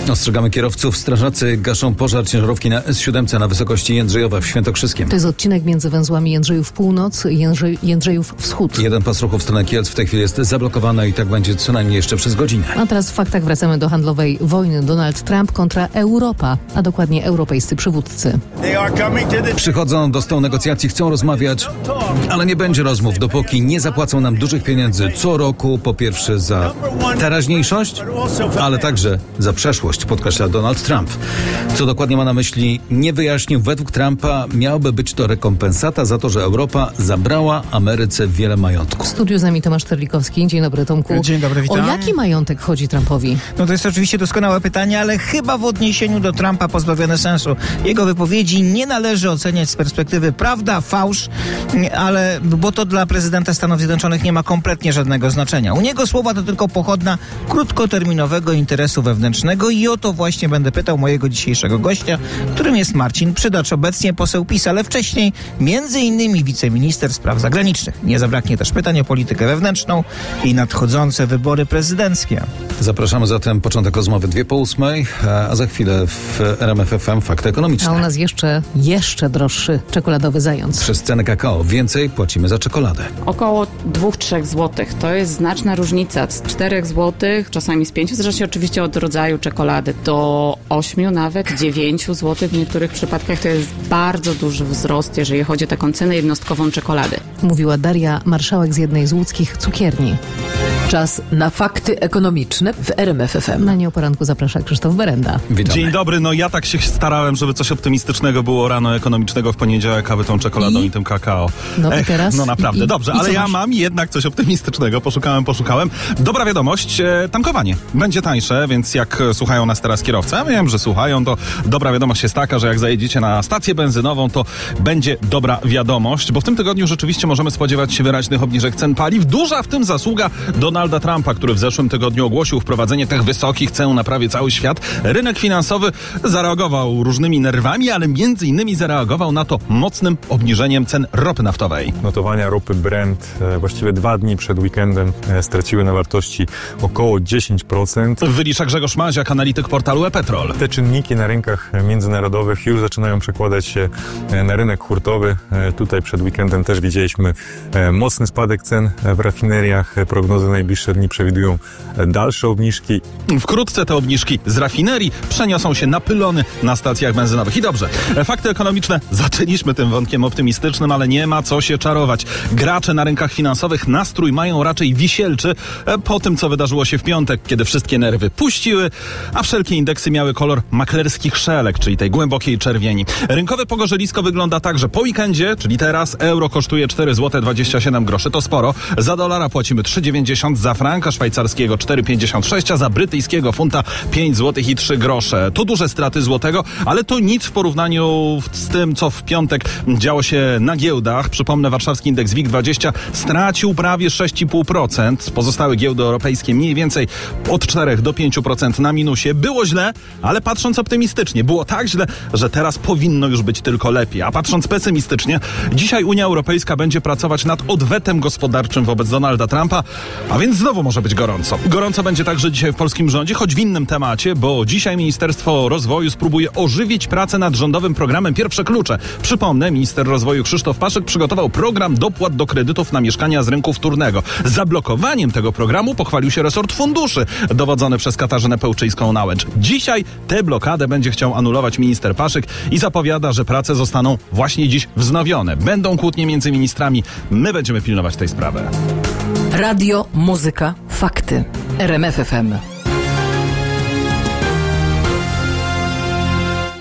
Ostrzegamy kierowców. Strażacy gaszą pożar ciężarówki na S7 na wysokości Jędrzejowa w Świętokrzyskiem. To jest odcinek między węzłami Jędrzejów Północ i Jędrzejów Wschód. Jeden pas ruchu w stronę Kielc w tej chwili jest zablokowany i tak będzie co najmniej jeszcze przez godzinę. A teraz w faktach wracamy do handlowej wojny. Donald Trump kontra Europa, a dokładnie europejscy przywódcy. Przychodzą do stołu negocjacji, chcą rozmawiać, ale nie będzie rozmów, dopóki nie zapłacą nam dużych pieniędzy co roku, po pierwsze za teraźniejszość, ale także za przeszłość, podkreśla Donald Trump. Co dokładnie ma na myśli, nie wyjaśnił. Według Trumpa miałaby być to rekompensata za to, że Europa zabrała Ameryce wiele majątku. W studiu z nami Tomasz Terlikowski. Dzień dobry, Tomku. Dzień dobry, witam. O jaki majątek chodzi Trumpowi? No to jest oczywiście doskonałe pytanie, ale chyba w odniesieniu do Trumpa pozbawione sensu. Jego wypowiedzi nie należy oceniać z perspektywy prawda, fałsz, bo to dla prezydenta Stanów Zjednoczonych nie ma kompletnie żadnego znaczenia. U niego słowa to tylko pochodna krótkoterminowego interesu wewnętrznego i o to właśnie będę pytał mojego dzisiejszego gościa, którym jest Marcin Przydacz, obecnie poseł PiS, ale wcześniej między innymi wiceminister spraw zagranicznych. Nie zabraknie też pytań o politykę wewnętrzną i nadchodzące wybory prezydenckie. Zapraszamy zatem, początek rozmowy 2:08, a za chwilę w RMF FM Fakty Ekonomiczne. A u nas jeszcze droższy czekoladowy zając. Przez cenę kakao więcej płacimy za czekoladę. Około 2-3 zł. To jest znaczna różnica. Z 4 zł, czasami z 5, zależy oczywiście od rodzaju czekolady, do 8, nawet 9 zł. W niektórych przypadkach to jest bardzo duży wzrost, jeżeli chodzi o taką cenę jednostkową czekolady. Mówiła Daria Marszałek z jednej z łódzkich cukierni. Czas na fakty ekonomiczne w RMF FM. Na nie o poranku zaprasza Krzysztof Berenda. Witamy. Dzień dobry, no ja tak się starałem, żeby coś optymistycznego było rano ekonomicznego w poniedziałek, a wy tą czekoladą i tym kakao. No i teraz? No naprawdę, dobrze, ale ja masz? mam jednak coś optymistycznego. Poszukałem. Dobra wiadomość, tankowanie będzie tańsze, więc jak słuchają nas teraz kierowcy, ja wiem, że słuchają, to dobra wiadomość jest taka, że jak zajedziecie na stację benzynową, to będzie dobra wiadomość, bo w tym tygodniu rzeczywiście możemy spodziewać się wyraźnych obniżek cen paliw. Duża w tym zasługa Donalda Trumpa, który w zeszłym tygodniu ogłosił wprowadzenie tych wysokich cen na prawie cały świat. Rynek finansowy zareagował różnymi nerwami, ale między innymi zareagował na to mocnym obniżeniem cen ropy naftowej. Notowania ropy Brent właściwie 2 dni przed weekendem straciły na wartości około 10%. Wylicza Grzegorz Maziak, analityk portalu ePetrol. Te czynniki na rynkach międzynarodowych już zaczynają przekładać się na rynek hurtowy. Tutaj przed weekendem też widzieliśmy mocny spadek cen w rafineriach. Prognozy najbliższe dni przewidują dalsze obniżki. Wkrótce te obniżki z rafinerii przeniosą się na pylony na stacjach benzynowych. I dobrze, fakty ekonomiczne. Zaczęliśmy tym wątkiem optymistycznym, ale nie ma co się czarować. Gracze na rynkach finansowych nastrój mają raczej wisielczy po tym, co wydarzyło się w piątek, kiedy wszystkie nerwy puściły, a wszelkie indeksy miały kolor maklerskich szelek, czyli tej głębokiej czerwieni. Rynkowe pogorzelisko wygląda tak, że po weekendzie, czyli teraz, euro kosztuje 4,27 zł. To sporo. Za dolara płacimy 3,90, za franka szwajcarskiego 4,56, a za brytyjskiego funta 5 zł i 3 grosze. To duże straty złotego, ale to nic w porównaniu z tym, co w piątek działo się na giełdach. Przypomnę, warszawski indeks WIG20 stracił prawie 6,5%. Pozostałe giełdy europejskie mniej więcej od 4 do 5% na minusie. Było źle, ale patrząc optymistycznie, było tak źle, że teraz powinno już być tylko lepiej. A patrząc pesymistycznie, dzisiaj Unia Europejska będzie pracować nad odwetem gospodarczym wobec Donalda Trumpa, a więc znowu może być gorąco. Gorąco będzie także dzisiaj w polskim rządzie, choć w innym temacie, bo dzisiaj Ministerstwo Rozwoju spróbuje ożywić pracę nad rządowym programem Pierwsze Klucze. Przypomnę, minister rozwoju Krzysztof Paszyk przygotował program dopłat do kredytów na mieszkania z rynku wtórnego. Zablokowaniem tego programu pochwalił się resort funduszy, dowodzony przez Katarzynę Pełczyńską-Nałęcz. Dzisiaj tę blokadę będzie chciał anulować minister Paszyk i zapowiada, że prace zostaną właśnie dziś wznowione. Będą kłótnie między ministrami. My będziemy pilnować tej sprawy. Radio, muzyka, fakty. RMF FM.